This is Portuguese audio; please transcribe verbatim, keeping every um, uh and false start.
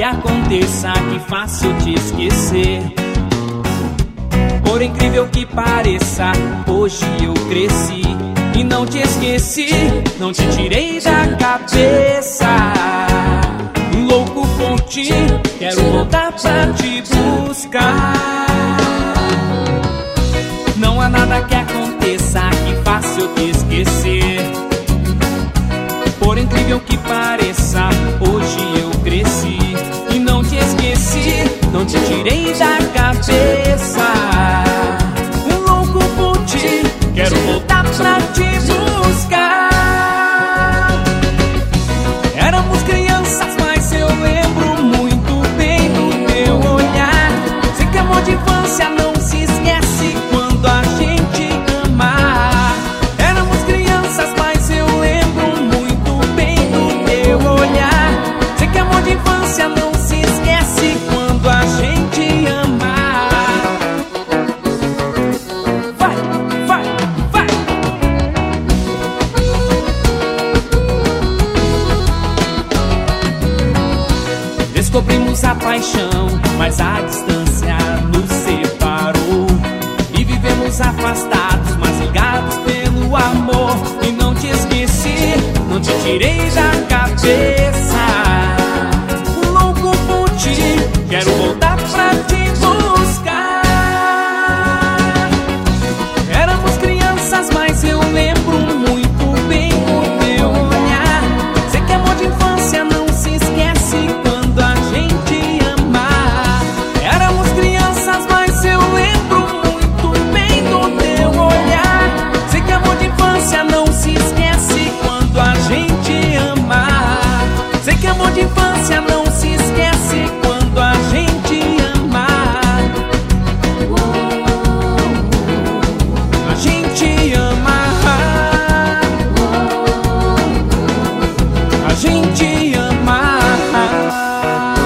aconteça, que fácil te esquecer. Por incrível que pareça, hoje eu cresci e não te esqueci, não te tirei da cabeça. Louco por ti, quero voltar pra te buscar. Não há nada que aconteça que faça eu te esquecer. Por incrível que pareça, hoje eu cresci e não te esqueci, não te tirei da cabeça. Um louco por ti, quero voltar pra te buscar. Éramos crianças, mas eu lembro muito bem do teu olhar. Sei que amor de infância não se esquece quando a gente ama. Éramos crianças, mas eu lembro muito bem do teu olhar. Sei que amor de infância não se esquece quando a gente ama. Vai, vai, vai. Descobrimos a paixão, mas a distância nos separou. E vivemos afastados, mas ligados pelo amor. E não te esqueci, não te tirei da cabeça. Louco por ti, quero voltar pra te buscar. Éramos crianças, mas eu lembro muito bem do teu olhar. Sei que amor de infância não se esquece quando a gente ama. Éramos crianças, mas eu lembro muito bem do teu olhar. Sei que amor de infância não se esquece quando a gente ama. Sei que amor de infância não se esquece quando a gente ama. A gente ama. A gente ama.